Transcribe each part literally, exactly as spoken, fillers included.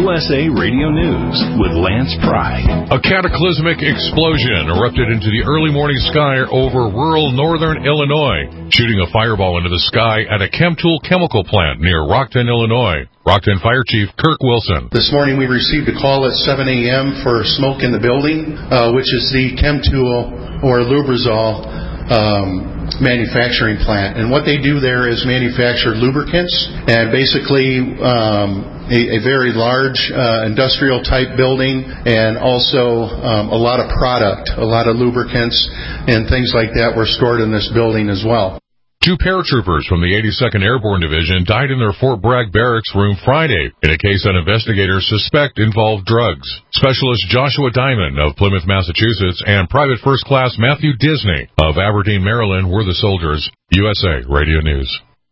U S A Radio News with Lance Pry. A cataclysmic explosion erupted into the early morning sky over rural northern Illinois, shooting a fireball into the sky at a Chemtool chemical plant near Rockton, Illinois. Rockton Fire Chief Kirk Wilson. This morning we received a call at seven a.m. for smoke in the building, uh, which is the Chemtool or Lubrizol um, manufacturing plant. And what they do there is manufacture lubricants and basically um, a, a very large uh, industrial type building, and also um, a lot of product, a lot of lubricants and things like that were stored in this building as well. Two paratroopers from the eighty-second Airborne Division died in their Fort Bragg barracks room Friday in a case that investigators suspect involved drugs. Specialist Joshua Diamond of Plymouth, Massachusetts, and Private First Class Matthew Disney of Aberdeen, Maryland were the soldiers. U S A Radio News.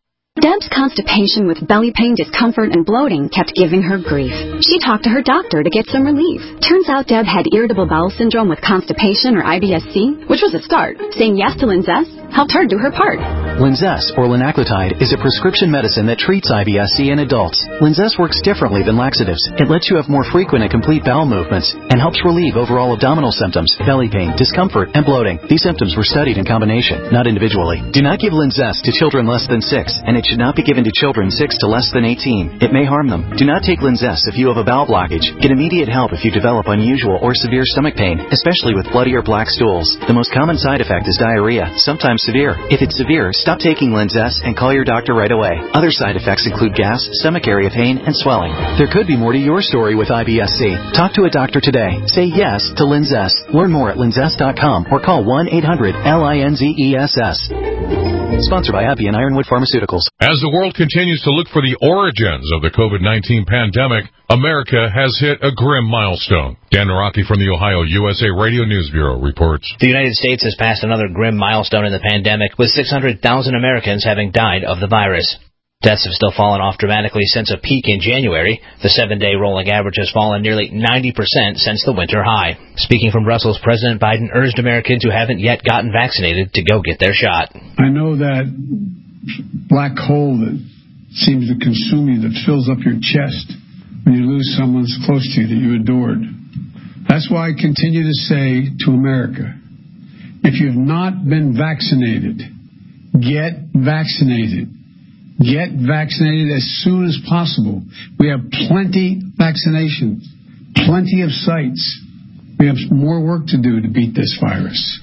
Deb's constipation with belly pain, discomfort, and bloating kept giving her grief. She talked to her doctor to get some relief. Turns out Deb had irritable bowel syndrome with constipation, or I B S C, which was a start. Saying yes to Linzess helped her do her part. Linzess, or linaclotide, is a prescription medicine that treats I B S C in adults. Linzess works differently than laxatives. It lets you have more frequent and complete bowel movements and helps relieve overall abdominal symptoms, belly pain, discomfort, and bloating. These symptoms were studied in combination, not individually. Do not give Linzess to children less than six, and it should not be given to children six to less than eighteen. It may harm them. Do not take Linzess if you have a bowel blockage. Get immediate help if you develop unusual or severe stomach pain, especially with bloody or black stools. The most common side effect is diarrhea, sometimes severe. If it's severe, stop taking Linzess and call your doctor right away. Other side effects include gas, stomach area pain, and swelling. There could be more to your story with I B S C. Talk to a doctor today. Say yes to Linzess. Learn more at linzess dot com or call one eight hundred L I N Z E S S. Sponsored by AbbVie and Ironwood Pharmaceuticals. As the world continues to look for the origins of the COVID nineteen pandemic, America has hit a grim milestone. Dan Naraki from the Ohio U S A Radio News Bureau reports. The United States has passed another grim milestone in the pandemic, with six hundred thousand Americans having died of the virus. Deaths have still fallen off dramatically since a peak in January. The seven-day rolling average has fallen nearly ninety percent since the winter high. Speaking from Brussels, President Biden urged Americans who haven't yet gotten vaccinated to go get their shot. I know that black hole that seems to consume you, that fills up your chest when you lose someone close to you that you adored. That's why I continue to say to America, if you've not been vaccinated, get vaccinated. Get vaccinated as soon as possible. We have plenty of vaccinations, plenty of sites. We have more work to do to beat this virus.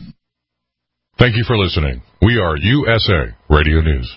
Thank you for listening. We are U S A Radio News.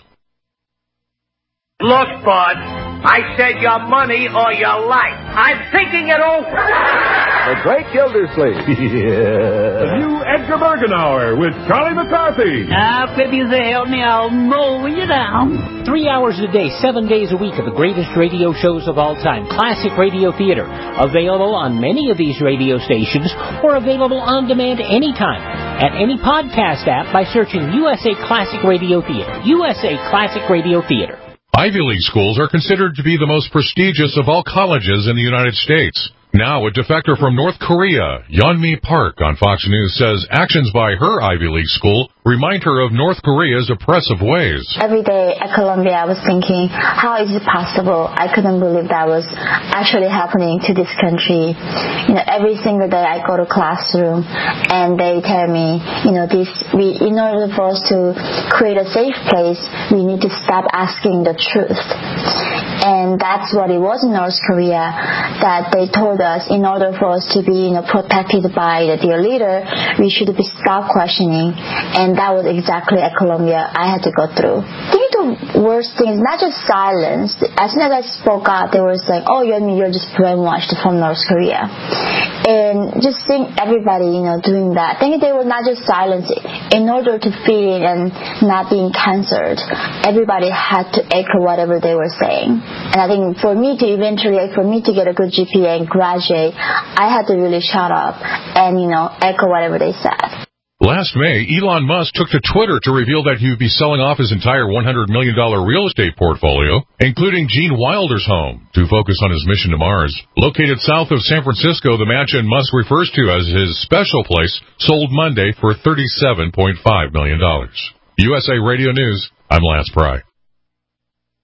Look, bud, I said your money or your life. I'm thinking it over. The Great Gildersleeve. Yeah. The new Edgar Bergen Hour with Charlie McCarthy. Ah, if you say help me, I'll mow you down. Three hours a day, seven days a week of the greatest radio shows of all time. Classic Radio Theater. Available on many of these radio stations or available on demand anytime at any podcast app by searching U S A Classic Radio Theater. U S A Classic Radio Theater. Ivy League schools are considered to be the most prestigious of all colleges in the United States. Now, a defector from North Korea, Yeonmi Park on Fox News, says actions by her Ivy League school remind her of North Korea's oppressive ways. Every day at Columbia, I was thinking, how is it possible? I couldn't believe that was actually happening to this country. You know, every single day I go to classroom and they tell me, you know, this, we, in order for us to create a safe place, we need to stop asking the truth. And that's what it was in North Korea, that they told us in order for us to be, you know, protected by the dear leader, we should be stop questioning. And that was exactly at Columbia I had to go through. I think the worst thing is not just silence. As soon as I spoke out, they were saying, oh, you're, you're just brainwashed from North Korea. And just seeing everybody, you know, doing that. I think they were not just silence. In order to fit in and not being censored, everybody had to echo whatever they were saying. And I think for me to eventually, for me to get a good G P A and graduate, I had to really shut up and, you know, echo whatever they said. Last May, Elon Musk took to Twitter to reveal that he would be selling off his entire one hundred million dollars real estate portfolio, including Gene Wilder's home, to focus on his mission to Mars. Located south of San Francisco, the mansion Musk refers to as his special place sold Monday for thirty-seven point five million dollars. U S A Radio News, I'm Lance Pry.